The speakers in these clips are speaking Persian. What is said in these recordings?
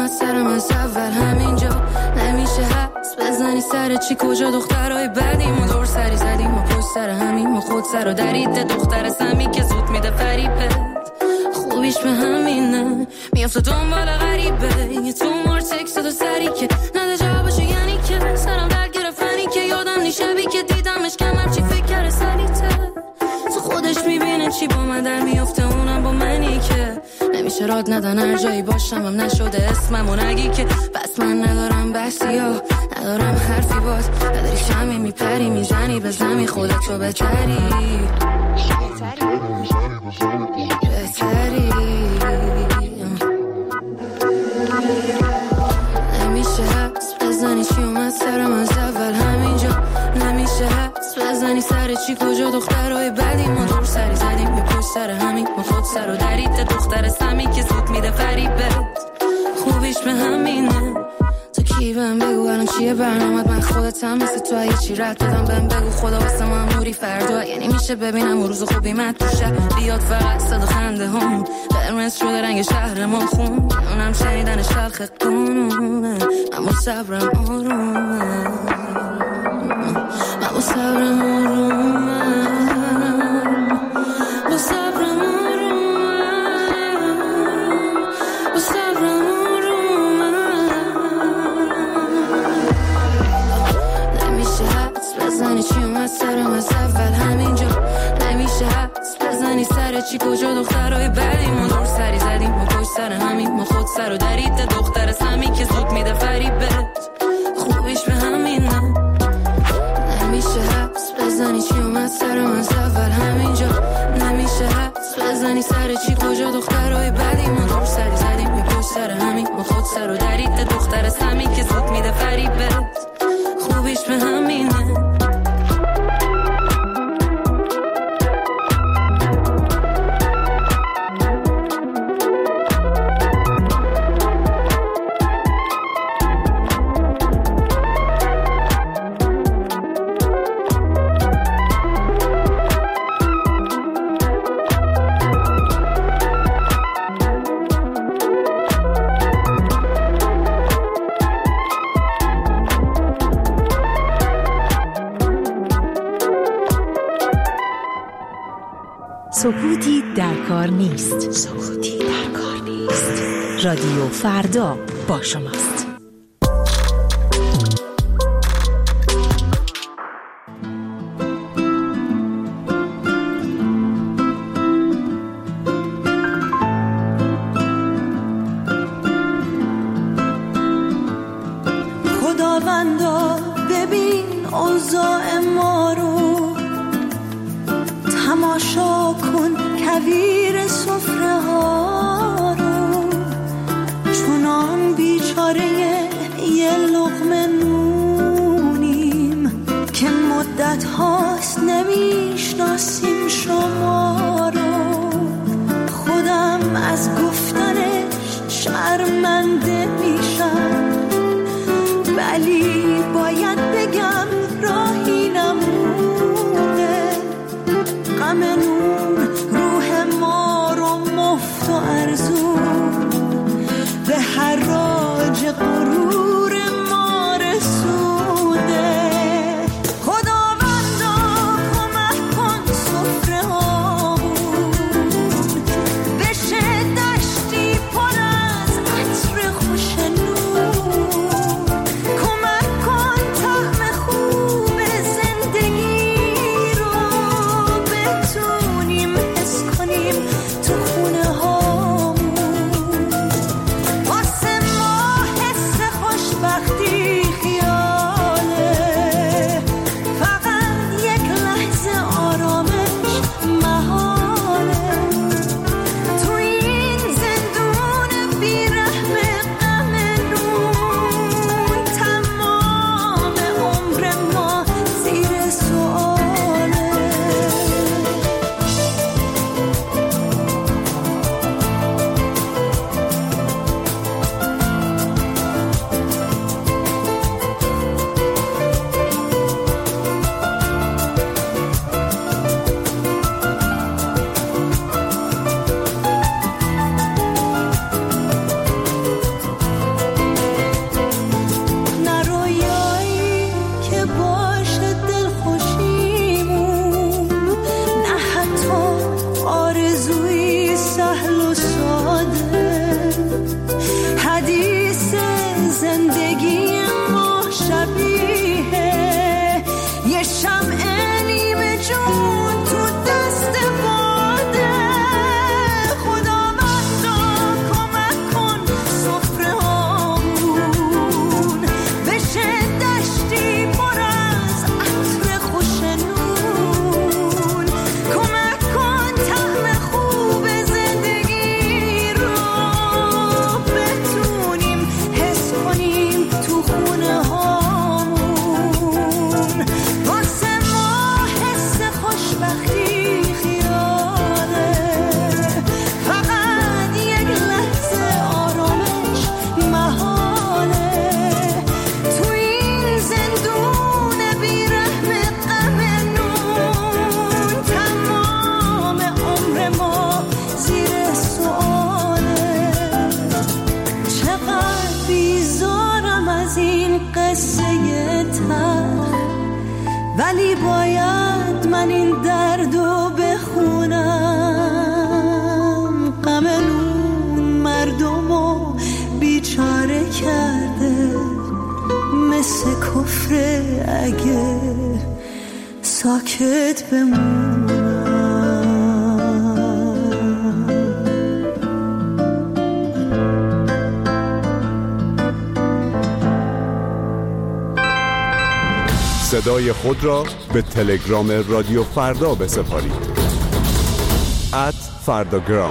اومد سرم از اول همینجا. نمیشه حس بزنی سر چی کجا دخترای بدیم و دور سری زدیم و پشت سر همیم و خود سر و درید دختر سمی که زود میده فریبه. خوبیش به همینه میافته دنبال غریبه. یه تو مارتکس دو سری که نده جوابشو یعنی که سرم در گرفتنی که یادم نیشبی که دیدمش کمر چی فکر کرده سریته. تو خودش میبینه چی با من در میافته اونم با منی که نمیشه راد ندن هر جایی باشم هم نشده اسمم و نگی که بس من ندارم بحثی ها ندارم حرفی باز نداری شمی میپری میزنی به زمین خودتو بهتری نمیشه حس بزنی چی اومد سرم از اول همینجا. نمیشه حس بزنی سر چی کجا دخترای بدیم ما دور سری زدیم به پشت سر همین ما خود سر و درید دختر سمی که زود میده فریبه. خوبیش به همینه تو کی بهم بگو الان چیه برنامت من خودتم مثل تو یه چی رد دادم بهم بگو خدا واسه ما نوری فردا یعنی میشه ببینم روز خوبی من تو شهر بیاد فقط صدا خنده هم قرمز شده رنگ شهر ما خون اونم شنیدن شلخ قانونه اما صبرم آرومه اما صبرم آرومه با صبرم آرومه با صبرم آرومه نمیشه حدس بزنی چی اومد سرم از اول همینجا. نمیشه حدس بزنی سر چی کجا دخترای بدیم ما دور سری زدیم ما پشت سر همین ما خود سر و درید دختر سمی که زود میده فریبه. خوبیش به همینه نمیشه حدس بزنی چی اومد سرم از اول همینجا. نمیشه حدس بزنی سر چی کجا دخترای بدیم ما دور سری زدیم ما پشت سر همین ما خود سر و درید دختر سمی که زود میده فریبه. خوبیش به همینه سکوتی در کار نیست. سکوتی در کار نیست. رادیو فردا با شماست. خداوندا ببین اوضاع ما رو تماشا کن کویر سفره ها رو چونان بیچاره یه لقمه نونیم که مدت هاست نمیشناسیم شما رو. خودم از گفتنش شرمنده میشم ولی باید بگم راهی نمونه. غم نون روح ما رو مفت و ارزون به حراج غرور ما رسونده. خداوندا کمک کن سفره هامون بشه دشتی پر از عطر خوش ولی باید من این دردو بخونم. غم نون مردمو بیچاره کرده، مثل کفر اگه ساکت بمونم. صدای خود را به تلگرام رادیو فردا بسپارید. @فرداگرام.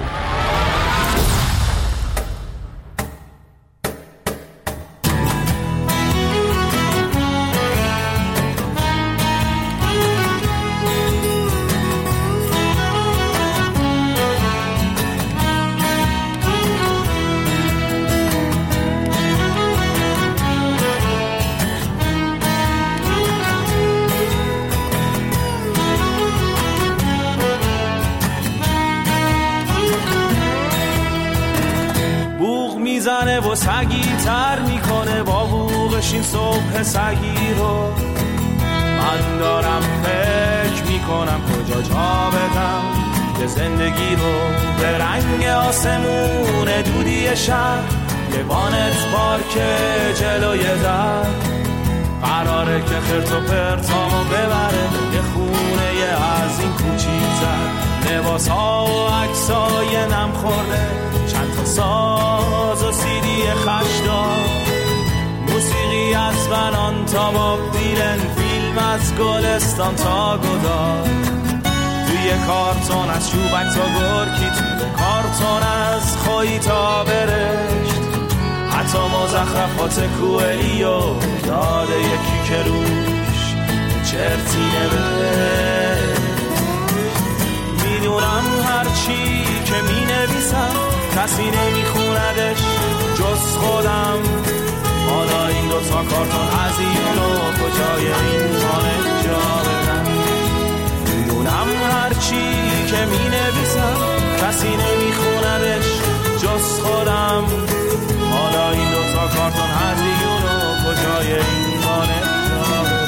میزنه و سگی تر میکنه با بوغش این صبح سگی رو. من دارم فکر میکنم کجا جا بدم یه زندگی رو. به رنگ آسمون دودی شهر یه وانت پارک جلوی در، قراره که خرت و پرتامو ببره یه خونه از این کوچیک‌تر. لباس ها و عکسای نم خورده، چند تا ساز و سیدی خشدار، موسیقی از بنان تا باب دیلن، فیلم از گلستان تا گدار. توی کارتون از چوبک تا گرکی، توی کارتون از خویی تا برشت، حتی مزخرفات کوئلیو یاده یکی که روش چرتی نوشت. میدونم هرچی که می نویسم کسی نمیخوندش جز خودم. حالا این دوتا کارتون هزینو کجای این خانه جا بدم. میدونم هرچی که می نویسم کسی نمیخوندش جز خودم. حالا این دوتا کارتون هزینو کجای این خانه جا بدم.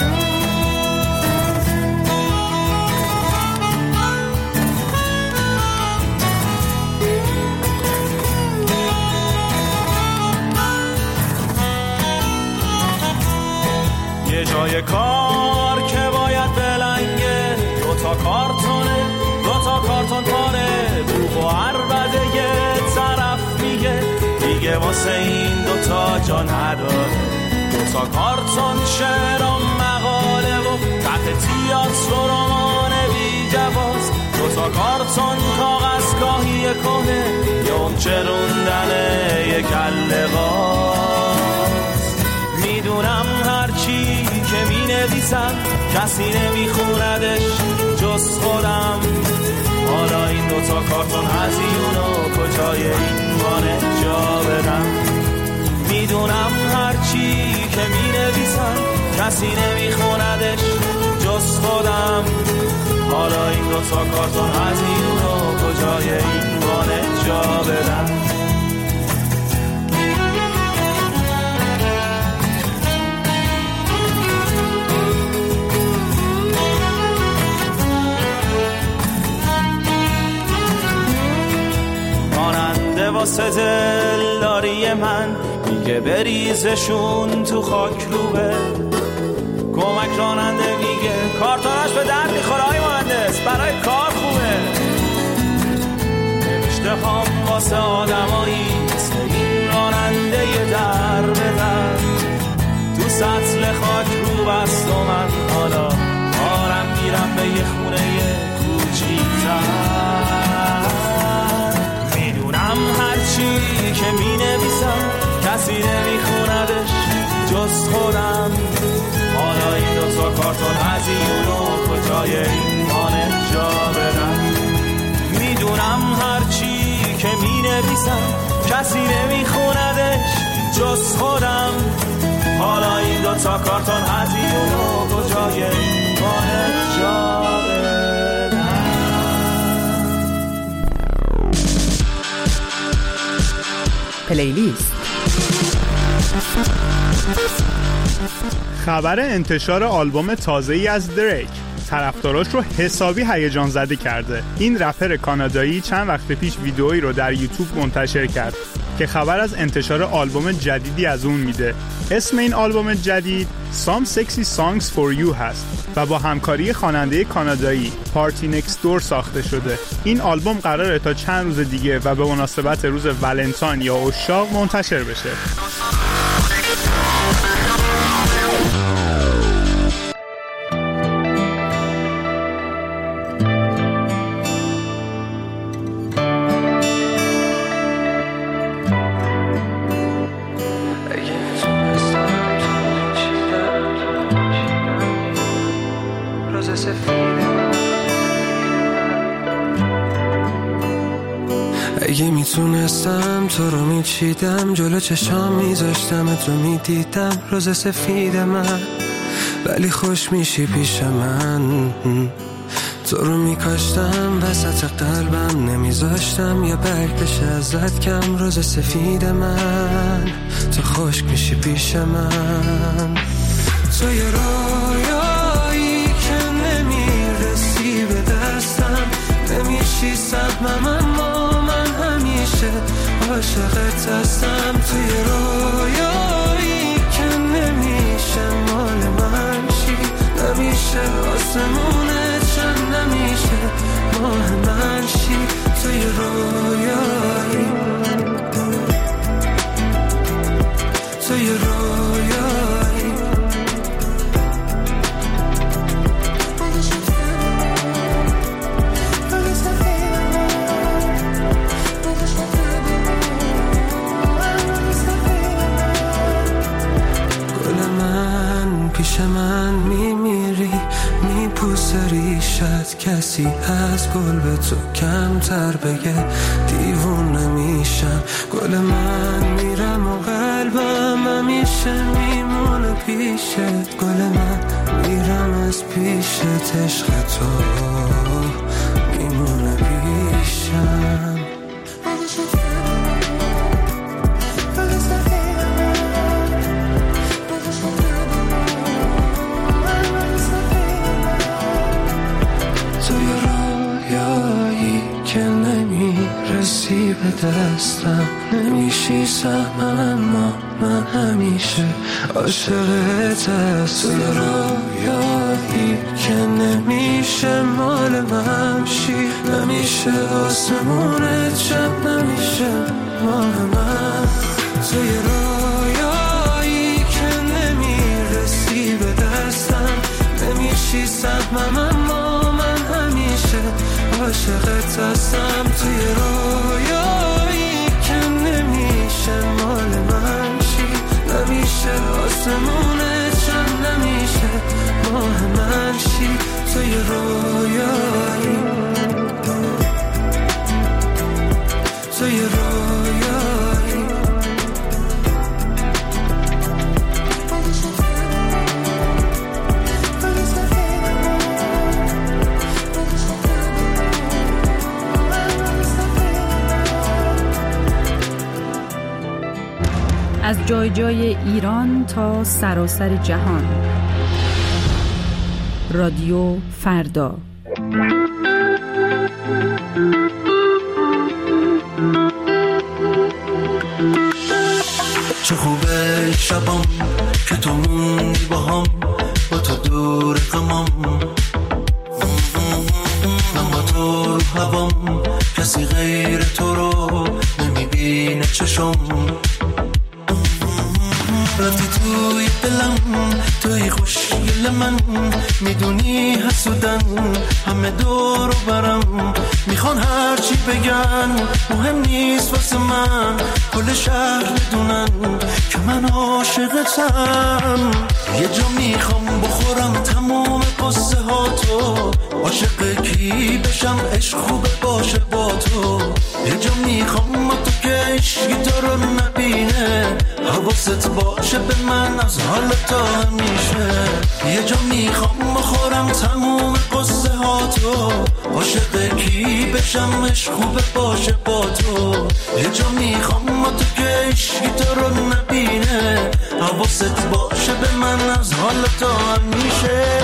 یه جای کار که باید بلنگه، دوتا کارتونه، دوتا کارتون پاره، بوغ و عربده یه طرف میگه دیگه واسه این دوتا جا نداره. دوتا کارتون شعر و مقاله و تحت تیاتر و رمان بی جواز، دوتا کارتون کاغذگاهی کنه یه اون چروندنه یه کله غاز. میدونم هرچی که می نویسم کسی نمیخوندش جز خودم. حالا این دوتا کارتون هزینو کجای این وانه جا بدم. میدونم هرچی که می نویسم کسی نمیخوندش جز خودم. حالا این دوتا کارتون هزینو کجای این وانه جا بدم. واسه دلداری من میگه بریزشون تو خاک روبه. کمک راننده میگه کارتونش به درد میخوره های مهندس، برای کار خوبه. نوشته هام واسه آدمایی مثل این راننده یه در به در، تو سطل خاک رو بست و من حالا آرم میرم به یه خونه کوچیک‌تر. هرچی که می نویسم کسی نمیخوندش جز خودم. حالا این دوتا کارتون هزینو کجای این وانه جا بدم. میدونم هرچی که می نویسم کسی نمیخوندش جز خودم. حالا این دوتا کارتون هزینو کجای این وانه جا بدم. پلیلیست خبر انتشار آلبوم تازه‌ای از دریک طرفداراش رو حسابی هیجان زده کرده. این رپر کانادایی چند وقت پیش ویدئویی رو در یوتیوب منتشر کرد که خبر از انتشار آلبوم جدیدی از اون میده. اسم این آلبوم جدید Some Sexy Songs for You هست و با همکاری خواننده کانادایی پارتی نکست دور ساخته شده. این آلبوم قراره تا چند روز دیگه و به مناسبت روز ولنتاین یا عشاق منتشر بشه. اگه میتونستم تو رو میچیدم، جلو چشام میذاشتم تو میدیدم روز سفید من، ولی خوش میشی پیش من. تو رو میکاشتم وسط قلبم، نمیذاشتم یا برگ بشه ازت کم روز سفید من. تو خشک میشی پیش من، تو یه رویایی که نمیرسی به دستم، نمیشی سهمم اما من همیشه عاشقت هستم. توی رویایی که نمیشه مال من چی، نمیشه آسمونه چند، نمیشه ماه من چی. توی رویایی، توی رویایی، پیش من میمیری، میپوسه ریشت، کسی از گل به تو کمتر بگه دیوونه میشم. گل من میرم و قلبم همیشه میمونه پیشت، گل من میرم از پیشت، عشق تو میمونه پیشم. رسی به دستم، نمیشی سهمم اما من همیشه عاشقت هست. توی رویایی که نمیشه مال من شی، نمیشه آسمونت شب، نمیشه ماه من. توی رویایی که نمیرسی به دستم، نمیشی سهمم اما من همیشه عاشقت هستم. توی رویایی که نمیشه مال من چی، نمیشه آسمونه چند، نمیشه ماه من چی. توی رویایی، توی رویایی، از جای جای ایران تا سراسر جهان. رادیو فردا. چه خوبه شبام که تو موندی با هم، با تو دور غمام، من با تو رو هوام، کسی غیر تو رو نمیبینه چشم. رفتی توی دلم، توی خوشگل من، میدونی حسودن همه دور و برم، میخوان هرچی بگن مهم نیست واسه من، کل شهر بدونن که من عاشقتم. یه جا میخوام بخورم تمام قصه ها تو، عاشق کی بشم عشق خوبه باشه با تو. یه جا میخوام تو که عشقی تو رو نبینه، حواست باشه به من از حال تا همیشه. یه جا میخوام بخورم تموم قصه ها تو، عاشق کی بشم عشق خوبه باشه با تو. یه جا میخوام ما تو که عشقی تو رو نبینه، حواست باشه به من از حال تا همیشه.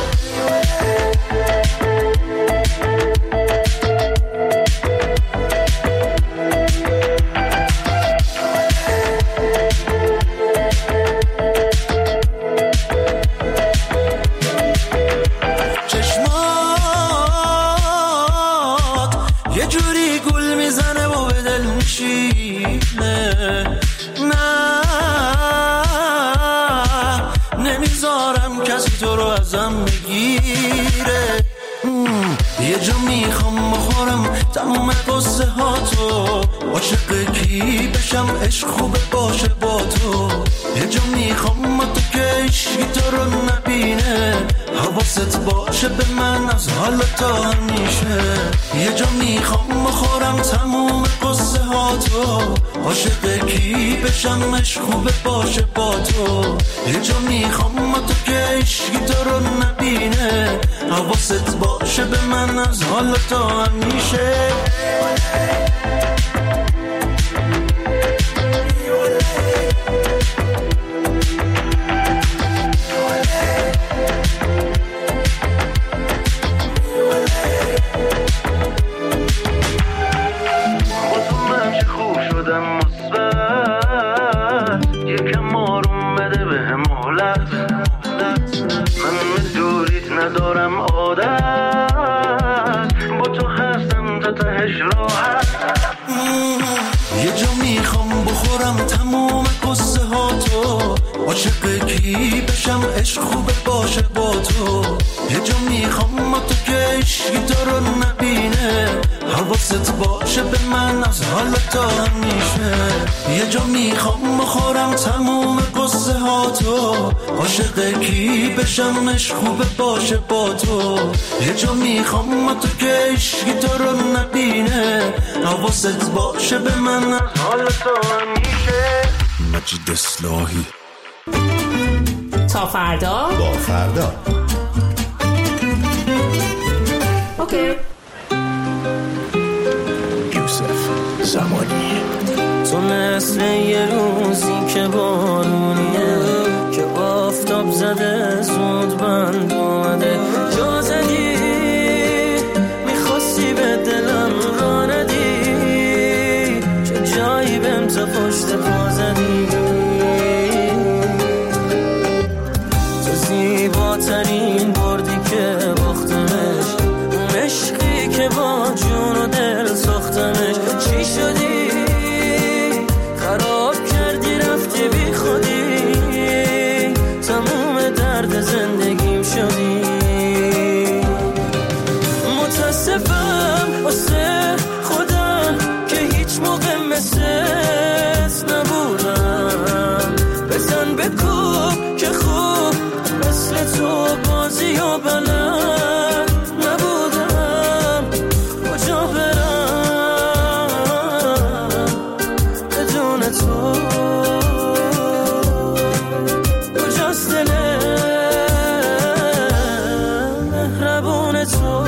یه جا میخوام بخورم تموم قصه ها تو، عاشق کی بشم عشق خوبه باشه با تو. یه جا میخوام ما تو که عشقی تو رو نبینه، حواست باشه به من از حال تا همیشه. یه جا میخوام بخورم تموم قصه ها تو، عاشق کی بشم عشق خوبه باشه با تو. یه جا میخوام ما تو که عشقی تو رو نبینه، حواست باشه به من از حال تا همیشه. عاشق کی بشم عشق خوبه باشه با تو. یه جا میخوام ما تو که عشقی تو رو نبینه، حواست باشه به من از حال تا همیشه. یه جا میخوام بخورم تموم قصه ها تو، عاشق کی بشم عشق خوبه باشه با تو. یه جا میخوام ما تو که عشقی تو رو نبینه، حواست باشه به من از حال تا همیشه. مجید اصلاحی تا فردا با فردا. اوکی. یوسف زمانی. تو مثل یه روزی که بارونیه، که آفتاب زده زود بند اومده، جا زدی میخواستی به دلم را ندی، چه جایی بهم تا پشت پا زدی. زیباترین بردی که باختمش، اون عشقی که با جون و دل ساختمش. چی شدی؟ خراب کردی رفتی بی خودی، تموم درد زندگیم شدی. متاسفم واسه خودم که هیچ موقع مثلت نبودم. بزن بکوب که خوب مثل تو بازی و بلد نبودم. کجا برم بدون تو؟ کجاست دل مهربون تو؟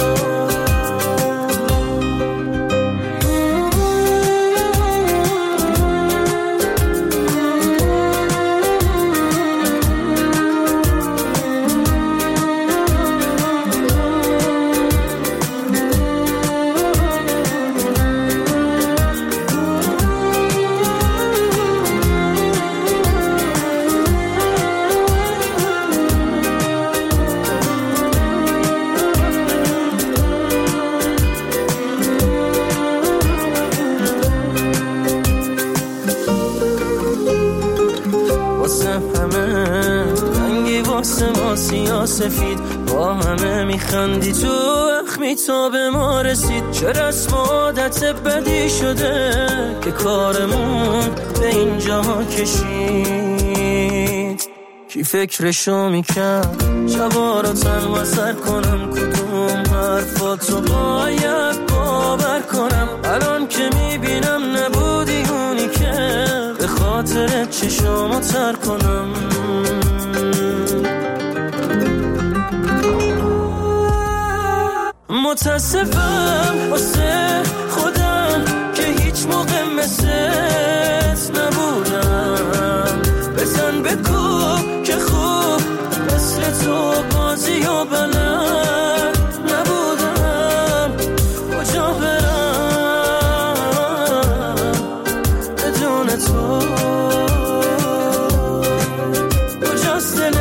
سفید با همه میخندی، تو اخمی تا به ما رسید. چه رسم و عادت بدی شده که کارمون به اینجا کشید. کی فکرشو میکرد شبا رو تنها سر کنم، کدوم حرفاتو باید کنم. الان که میبینم نبودی اونی که به خاطر چشامو تر کنم. متاسفم واسه خودم که هیچ موقع مثلت نبودم. بزن بکن که خوب مثل تو بازی و بلد نبودم. کجا برم بدون تو؟ کجاست دل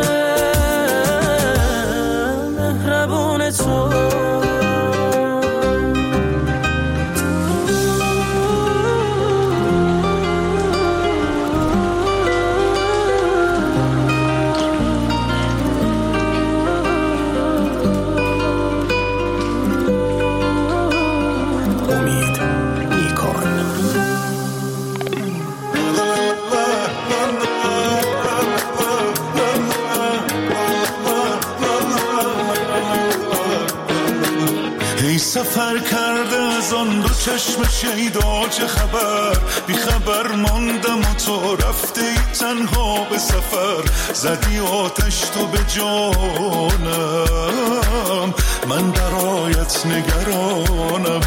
مهربون تو؟ سفر کرده از آن دو چشم شیدا چه خبر؟ بی خبر ماندم و تو رفته ای تنها به سفر. زدی آتش تو به جانم، من برایت نگرانم.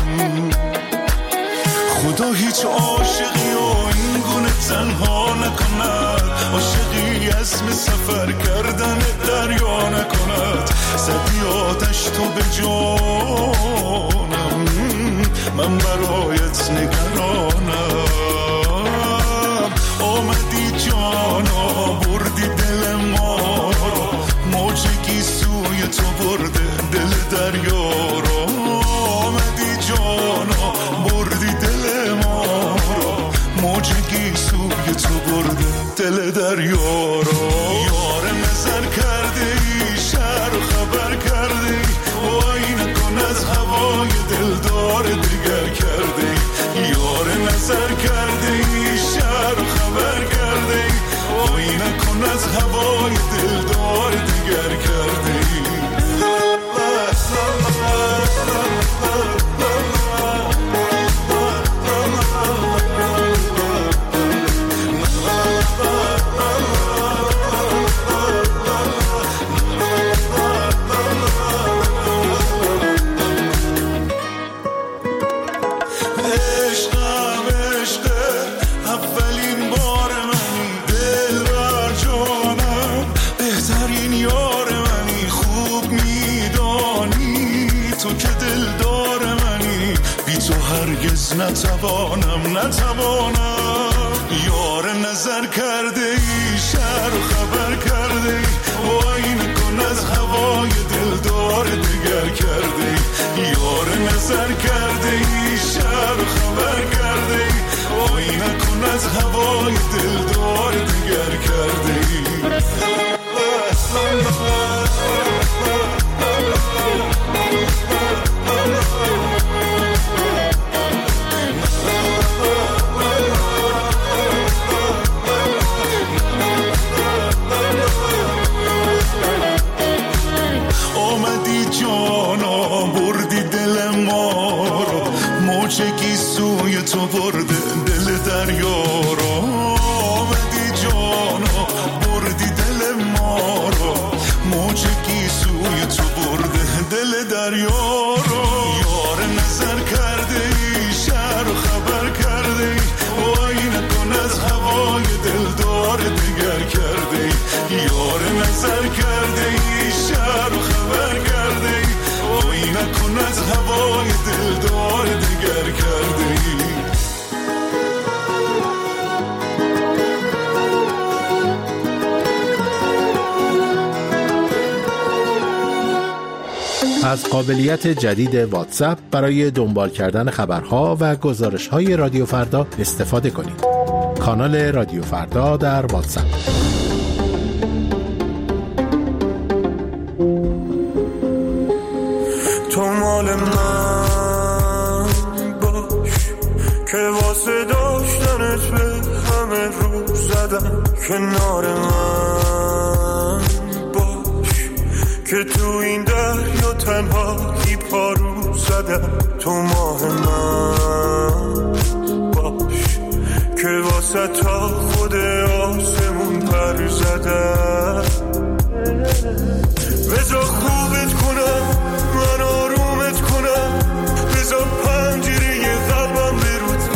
خدا هیچ عاشقی و این گونه تنها نکند، عاشقی عزم سفر کردن دریا نکند. زدی آتش تو به جانم، من برایت نگرانم. آمدی جانا بردی دل ما رو، موجگی سوی تو برده دل دریا رو. آمدی جانا بردی دل ما رو، موجگی سوی تو برده دل دریا رو. یار نظر کرده ای شهر و خبر کرده ای، وای نکن از هوای دلدار دیگر کرده ای. یار نظر کرده ای شهر و خبر کرده ای، وای نکن از هوای دلدار دیگر کرده ای. نتوانم. یار نظر کرده ای شهر و خبر کرده ای، وای نکن از هوای دلدار دیگر کرده ای. یار نظر کرده ای شهر و خبر کرده ای، وای نکن از هوای دلدار دیگر کرده ای. موجگی سوی تو برده دل دریا رو. آمدی جانا بردی دل ما رو، موجگی سوی تو برده دل دریا رو. یار نظر کرده ای شهر و خبر کرده ای، وای نکن از هوای دلدار دیگر کرده ای. یار نظر کرده ای شهر و خبر کرده ای، وای نکن از هوای دلدار دیگر کرده ای. از قابلیت جدید واتساپ برای دنبال کردن خبرها و گزارش‌های رادیو فردا استفاده کنید. کانال رادیو فردا در واتساپ. تو مال من باش که واسه داشتنت به همه رو زدم. کنار من باش که تو این دریا تنهایی پارو زدم. تو ماه من باش که واسه وسط تا خود آسمون پر زدم. بذار خوبت کنم من آرومت کنم، بذار پنجره قلبم برو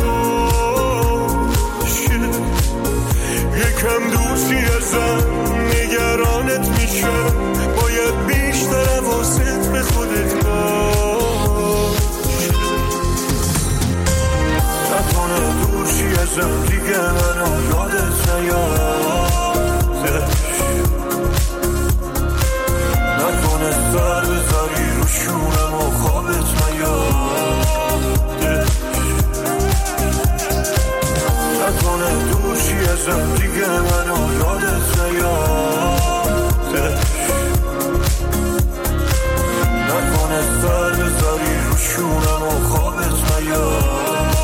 باشه، یکم دوستی ازم نگرانت میشم، باید بیشتر حواست به خودت باشه. نکنه دوستی ازم دیگه منو یادت نیاد، نکنه سر بذاری رو شونم و خوابت نیاد، نکنه دوشی ازم دیگه منو یادت نیاد، نکنه سر بذاری رو شونم و خوابت نیاد.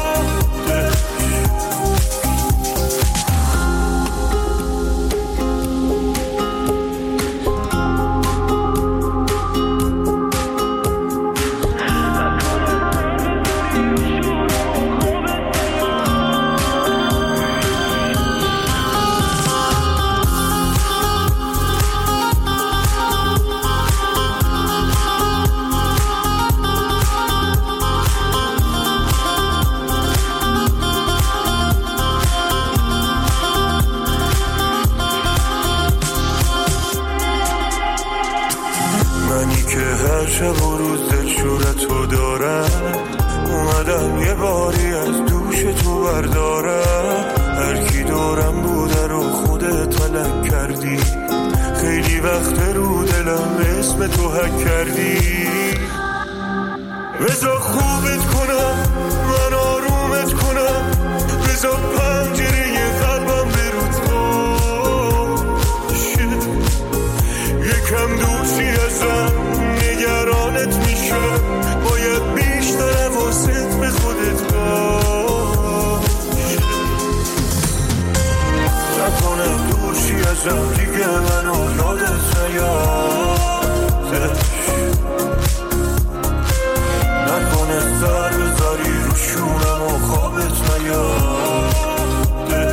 شب و روز دلشورتو دارم، اومدم یه باری از دوش تو بردارم، هر کی دورم بوده رو خودت تلک کردی، خیلی وقت رو دلم اسم تو حک کردی. بذار خوبت کنم من آرومت کنم، بذار پنجره قلبم برو باشه، یکم دوستی ازم نگرانت میشم، باید بیشتر حواست به خودت باشه. نکنه دوشی ازم دیگه منو یادت نیاد، نکنه سر بذاری رو شونم و خوابت نیاد،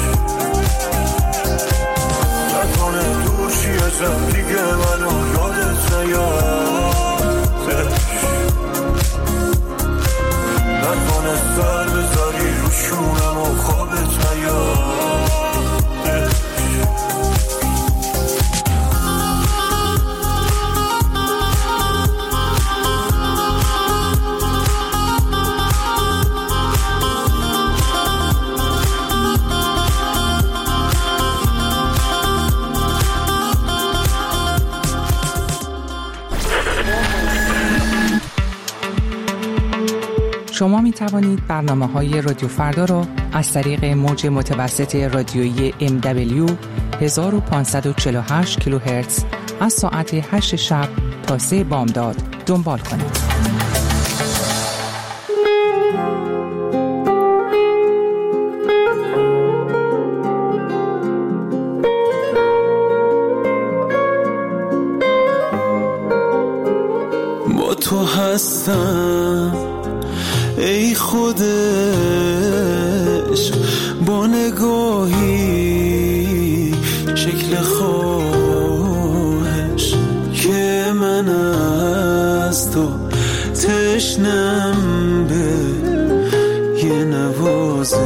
نکنه دوشی ازم دیگه منو یادت نیاد، نکنه سر بذاری رو شونم و خوابت نیاد. شما می توانید برنامه‌های رادیو فردا را از طریق موج متوسط رادیویی MW 1548 کیلوهرتز از ساعت 8 شب تا 3 بامداد دنبال کنید. با تو هستم ای خودش، با نگاهی شکل خواهش که من از تو تشنم به یه نوازش.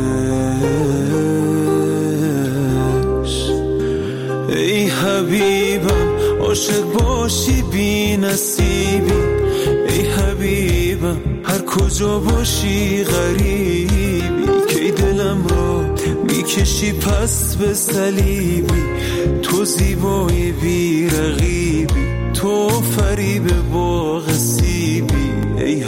ای حبیبم عاشق باشی بی نصیبی، ای حبیبم هر کجا باشی غریبی، که دلم را میکشی پس به صلیبی، تو زیبای بی رقیبی، تو فریب باغ سیبی. ای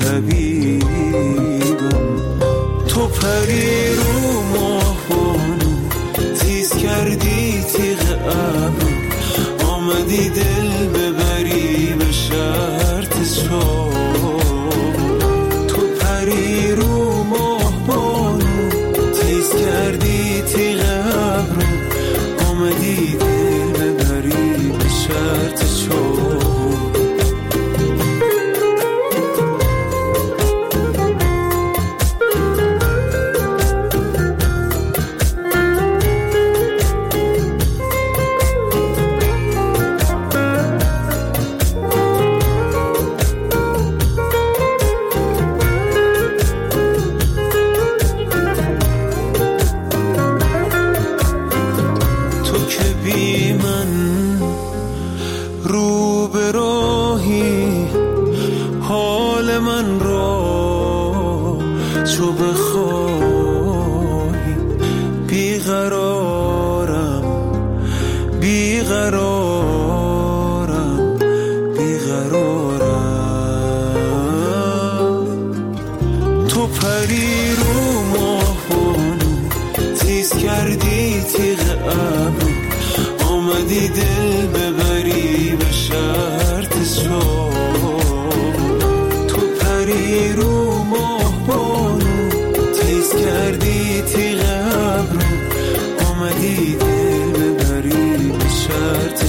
حبیبم تو پری رو ماه بانو، تیز کردی تیغ ابرو، آمدی دل ببری به شرط شاه. تو پری رو ماه بانو، تیز کردی تیغ ابرو، آمدی دل ببری به شرط شاه. دل من رو تو بخوای بیقرارم بیقرارم بیقرارم تو پری رو ماهانو تیز کردی تیغ ابرو آمدی دل ببری به شرط تو پری رو ماهانو تیز کردی تیغ ابرو آمدی دل ببری به شرط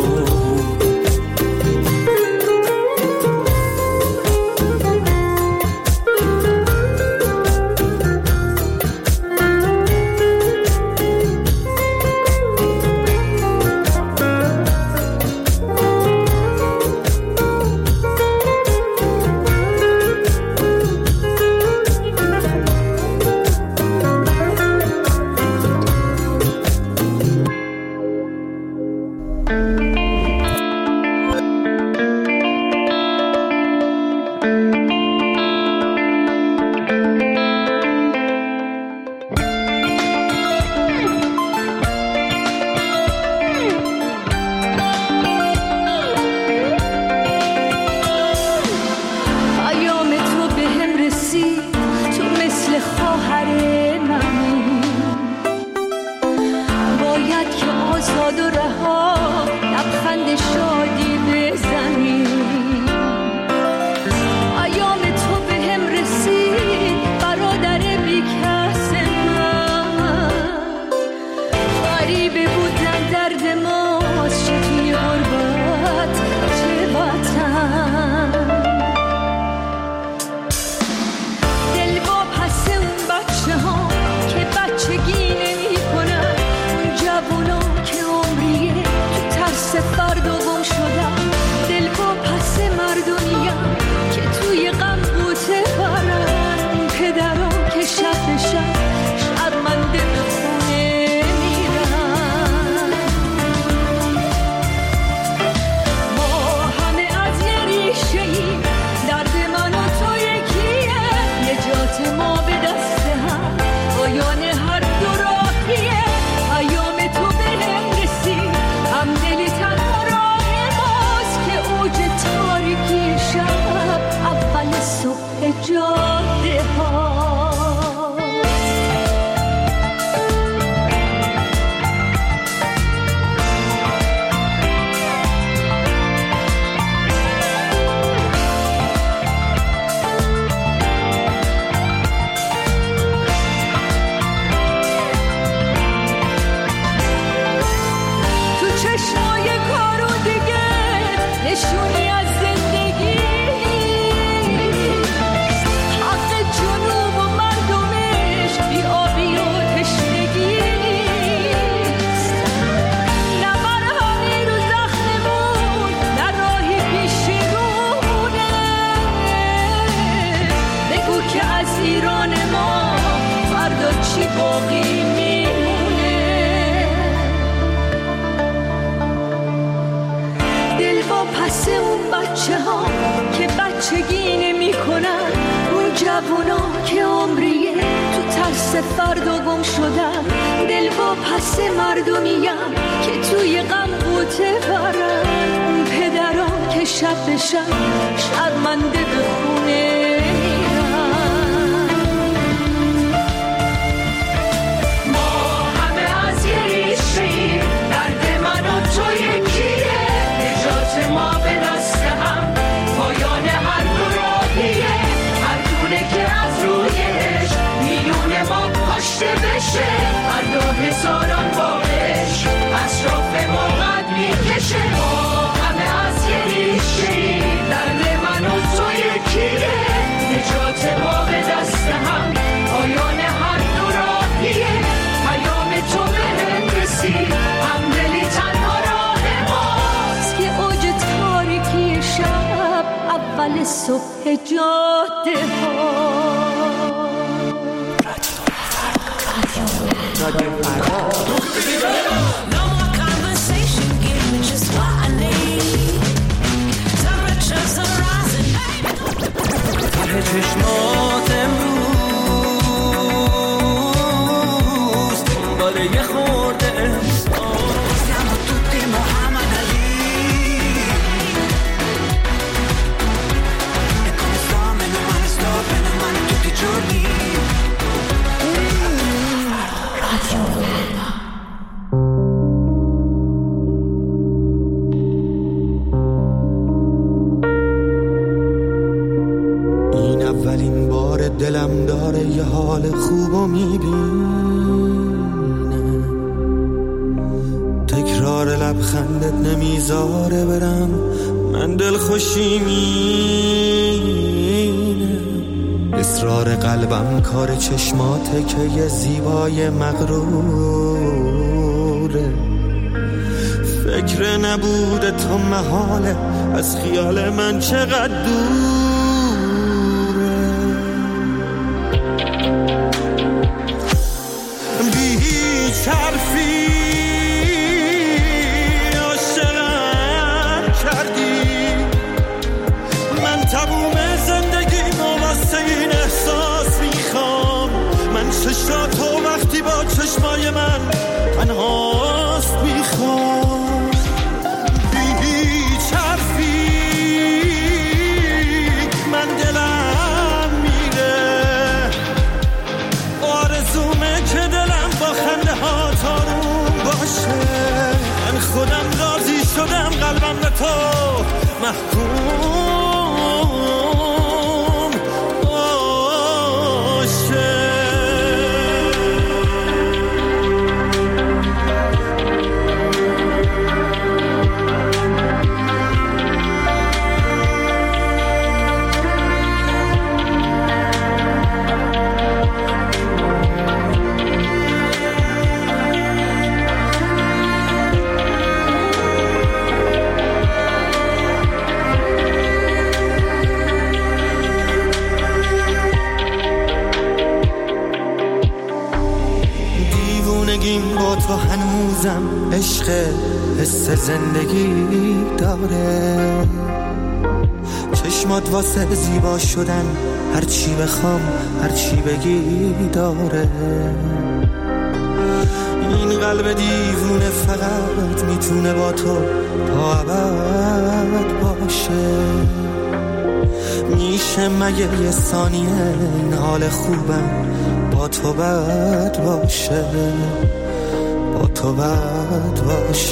صبح جاده چشمات امروز دنبال یه خورده احساس siamo tutti Muhammad Ali e come sto meno male tutti i giorni این اولین بار دلم داره یه حال خوبو میبینه تکرار لبخندت نمیذاره برم من دل خوشی مینه اصرار قلبم کار چشماته که یه زیبای مغروره فکر نبوده تو محاله از خیال من چقدر دوره بی هیچ حرفی عاشقم کردی من تموم زندگیمو واسه این احساس میخوام من چشاتو وقتی با چشمای من تنهاست میخوام بی هیچ حرفی من دلم میره آرزومه که دلم با خنده ها تاروم باشه من خودم راضی شدم قلبم به تو محکوم با تو هنوزم عشق حس زندگی داره چشمات واسه زیبا شدن هرچی بخوام هرچی بگی داره این قلب دیوونه فقط میتونه با تو تا ابد باشه میشه مگه یه ثانیه این حال خوبم با تو بد باشه با تو بد باشه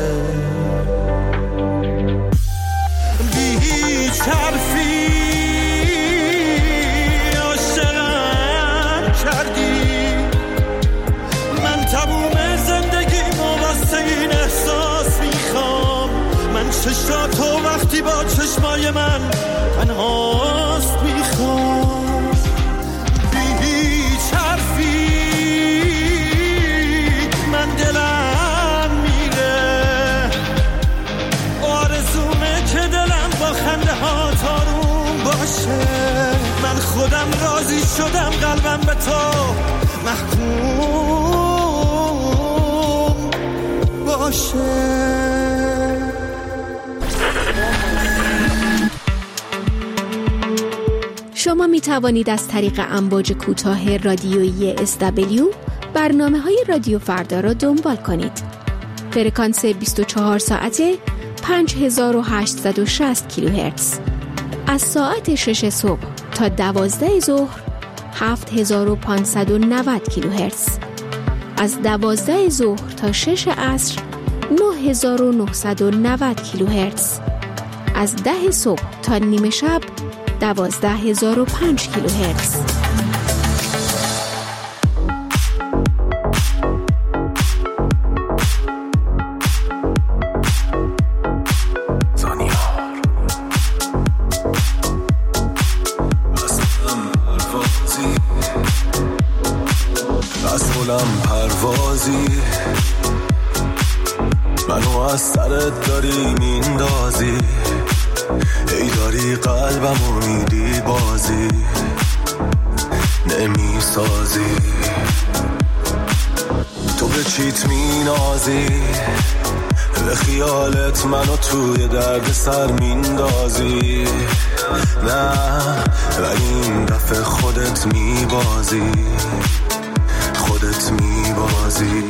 بی هیچ حرفی عاشقم کردی من تموم زندگیمو واسه این احساس میخوام من چشاتو وقتی با چشمای من تنهاست میخوام دلم میره آرزومه که دلم با خنده ها تاروم باشه من خودم راضی شدم قلبم به تو محکوم باشه شما می توانید از طریق امواج کوتاه رادیویی SW برنامه‌های رادیو فردا را دنبال کنید. فرکانس 24 ساعته 5860 کیلوهرتز. از ساعت 6 صبح تا 12 ظهر 7590 کیلوهرتز. از 12 ظهر تا 6 عصر 9990 کیلوهرتز. از 10 صبح تا نیمه شب 12005 کیلوهرتز. منو از سرت داری میندازی ای داری قلبمو میدی بازی نمیسازی تو به چیت مینازی به خیالت منو توی درد سر میندازی نه ولی میبازی، خودت میبازی.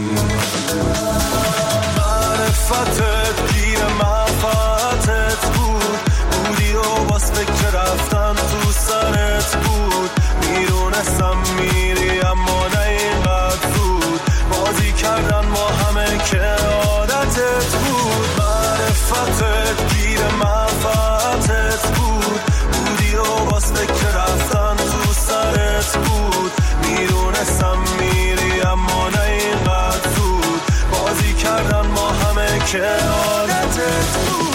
معرفتت گیر منفعتت بود، بودی و باز فکر رفتن تو سرت بود. میدونستم میری اما نه اینقدر زود، بازی کردن ما همه که عادتت بود. معرفتت گیر منفعتت بود، بودی و باز فکر رفتن تو سرت بود. میدونستم میری اما نه اینقدر زود، بازی کردن ما همه که عادتت بود.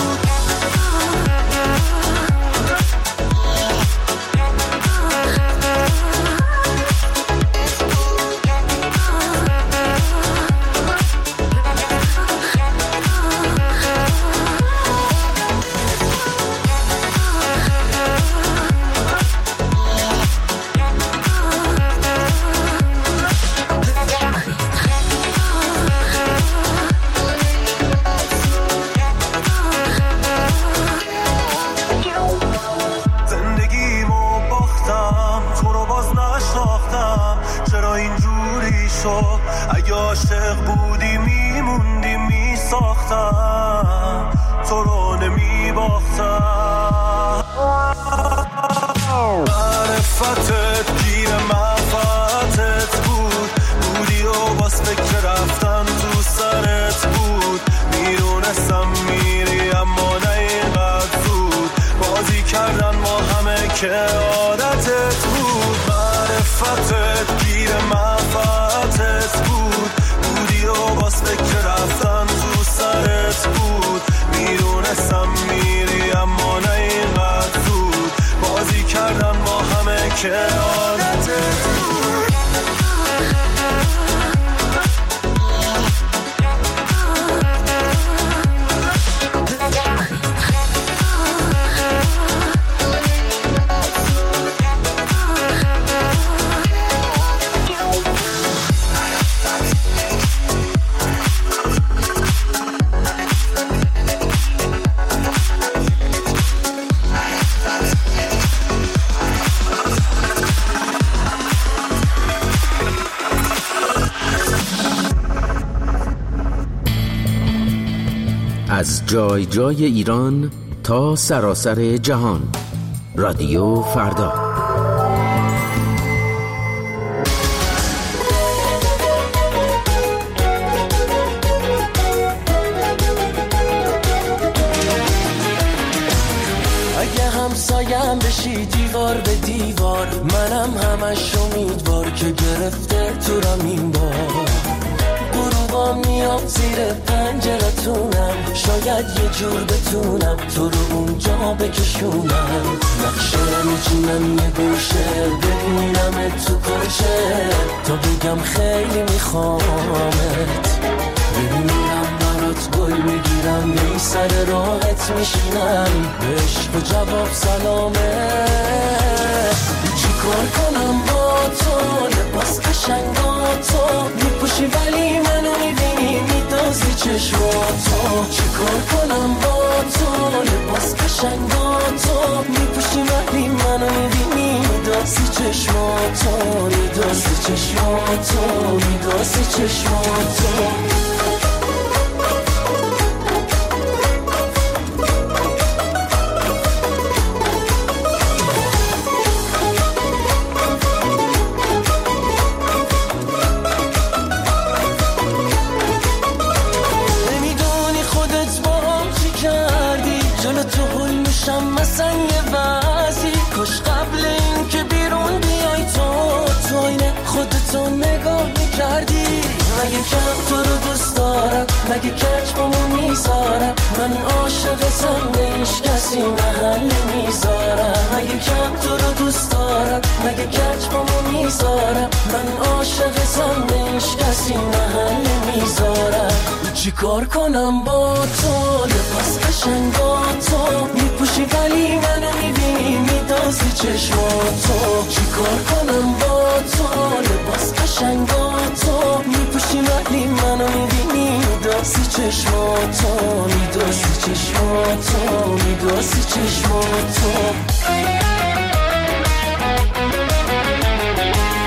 اگه عاشق بودی میموندی میساختم، تو رو نمیباختم. معرفتت گیر منفعتت بود، بودی و باز فکر رفتن تو سرت بود. میدونستم میری اما نه اینقدر زود، بازی کردن ما همه که عادتت بود. معرفتت گیر منفعتت بود، بودی و باز فکر رفتن تو سرت بود. میدونستم میری اما نه اینقدر زود، بازی کردن ما همه که عادتت بود. از جای جای ایران تا سراسر جهان، رادیو فردا. اگه همسایم بشی دیوار به دیوار، منم همش امیدوار که گرفته تو را این بار. غروبا میام زیر پنجرتونم، شاید یه جور بتونم تو رو اونجا بکشونم. نقشه میچینم یه گوشه، ببینم تو کجه، تا بگم خیلی میخوامت. ببینم برات گل میگیرم، بی سر راحت میشینم، به عشق و جواب سلامه. چی کار کنم با تو، لباس قشنگاتو میپوشی ولی منو میبینی میدازی چشماتو. چی کار کنم با تو، لباس قشنگاتو میپوشی ولی منو میبینی میدازی چشماتو. میدازی چشماتو، میدازی چشماتو. مثلا یه وضعی کاش قبل این که بیرون بیای تو اینه خودتو نگاه میکردی. مگه کم تو رو دوست دارم، مگه کج بامو میذارم، من عاشقتم به هیچ کسی محل میذارم. مگه کم تو رو دوست دارم، مگه کج بامو میذارم، من عاشقتم به هیچ کسی محل میذارم. چی کار کنم با تو، لباس قشنگاتو میپوشی ولی منو میبینی میدازی چشماتو. چی کار کنم با تو، لباس قشنگاتو میپوشی ولی منو میبینی میدازی چشماتو. میدازی چشماتو، میدازی چشماتو.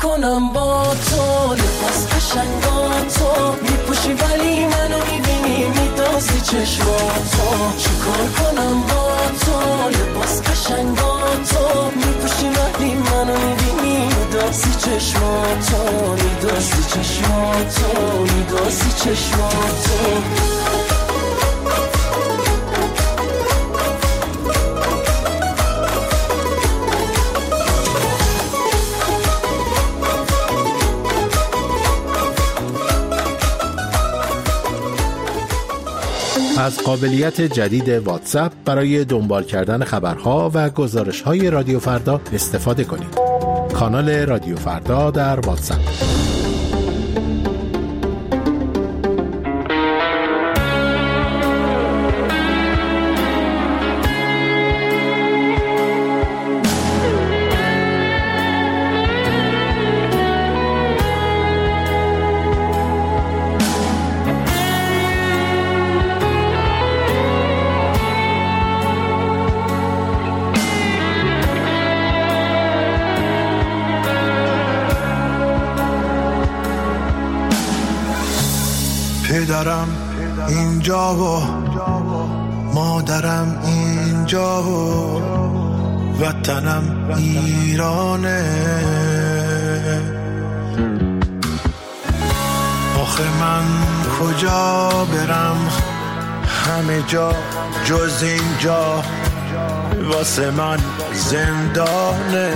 کنم با تو لباس قشنگا تو میپوشی ولی منو میبینی میدازی چشماتو چیکار کنم با تو لباس قشنگا تو میپوشی ولی منو میبینی میدازی چشماتو میدازی چشماتو میدازی چشماتو از قابلیت جدید واتساپ برای دنبال کردن خبرها و گزارش‌های رادیو فردا استفاده کنید. کانال رادیو فردا در واتساپ. پدرم اینجا و مادرم اینجا و وطنم ایرانه آخه من کجا برم همه جا جز اینجا واسه من زندانه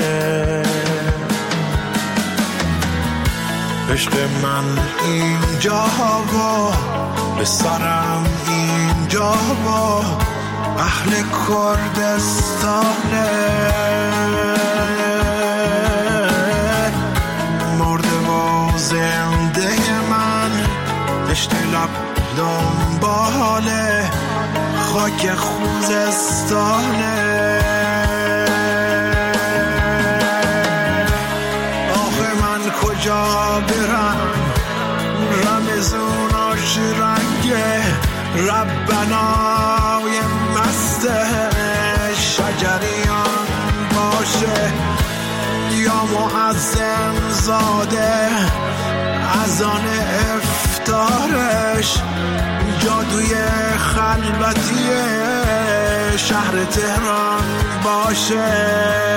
عشق من اینجا و به سرم اینجا و اهل کردستانه مرده و زنده من دشت لب دنباله خاک خوزستانه کجا برم رمزوناش رنگه ربنای مسته شجریان باشه یا معظم زاده از آن افتارش جادوی خلوتی شهر تهران باشه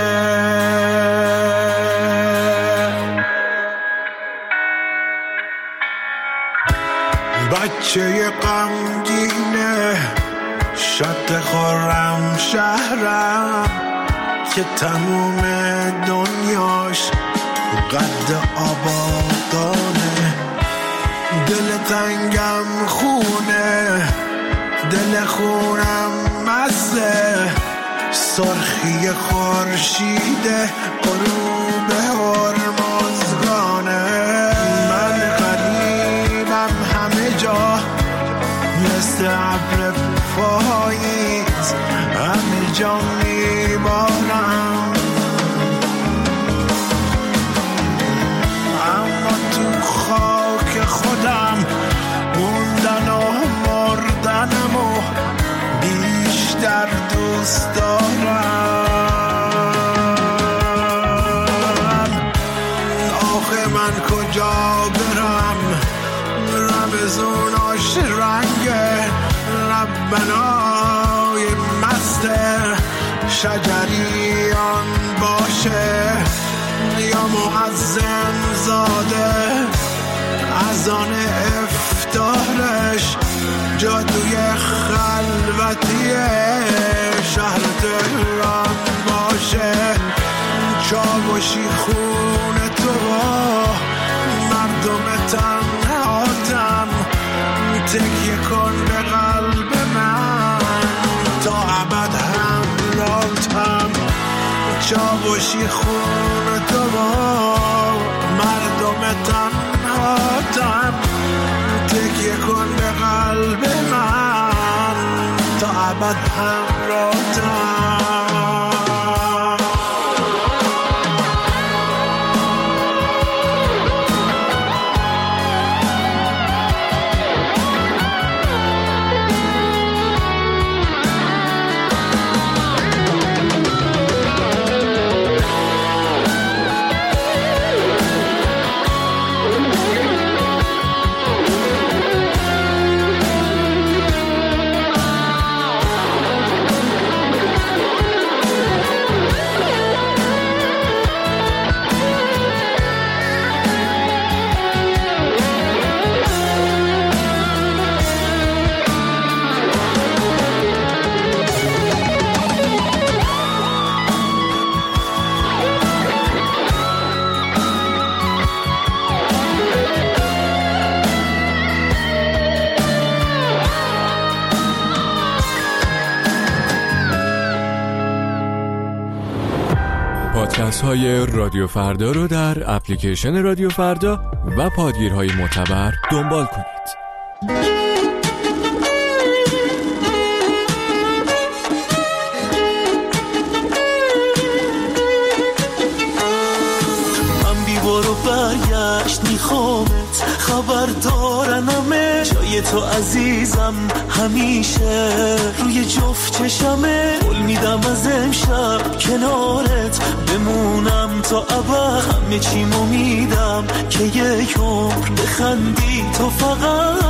بچه غمگینه شط خورم شهرم که تموم دنیاش قد آبادانه دل تنگم خونه دل خونم مزه سرخی خورشیده غروب هرمزگانه من غریبم همه جا مثل ابر پاییز همه جا میبارم اما تو خاک خودم موندن و مردنم و بیشتر دوست دارم آخه من کجا برم رمزوناش رنگه ربنای مسته شجریان باشه یا معظم زاده از آن افتارش جادوی خلوتی شهر تهران باشه چاوشی خون تو مردم تنهاتم تکیه کن به قلب من تا ابد همراهتم چاوشی خون تو مردم تنهاتم تکیه کن به قلب من تا ابد همراهتم پادکست‌های رادیو فردا رو در اپلیکیشن رادیو فردا و پادگیرهای معتبر دنبال کنید. برو برگشت میخوامت خبر دارنمه جای تو عزیزم همیشه روی جفت چشمه قول میدم از امشب کنارت بمونم تا ابد همه چیمو میدم که یک عمر بخندی تو فقط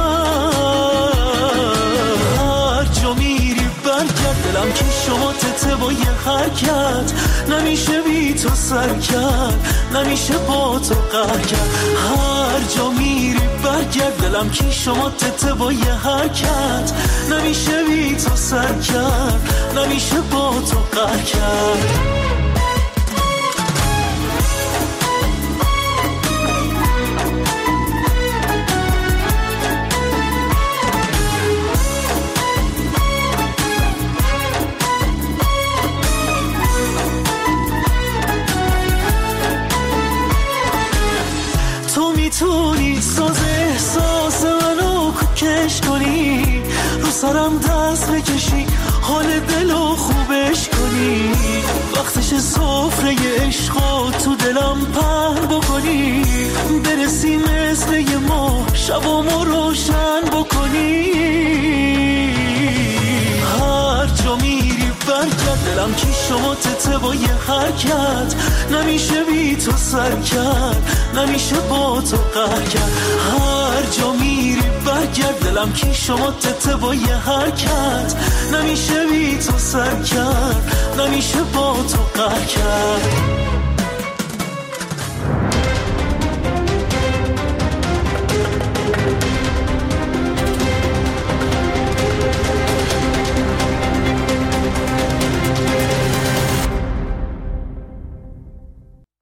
هر جا میری برگرد دلم که شما تته با یه حرکت نمیشه بی تو سر کرد نمیشه با تو قهر کرد هر جا میری برگرد دلم که شما تته با یه حرکت نمیشه بی تو سر کرد نمیشه با تو قهر کرد میتونی ساز احساس منو کش کنی رو سرم دست بکشی حال دلو خوبش کنی وقتش سفره عشقو تو دلم پهن بکنی برسی مثل یه ماه شبامو روشن بکنی هر جا میری برگرد دلم که شما تته با یه حرکت نمیشه بی تو سر کرد نمیشه با تو قهر کرد هر جا میری برگرد دلم که شما تته با یه حرکت نمیشه بی تو سر کرد نمیشه با تو قهر کرد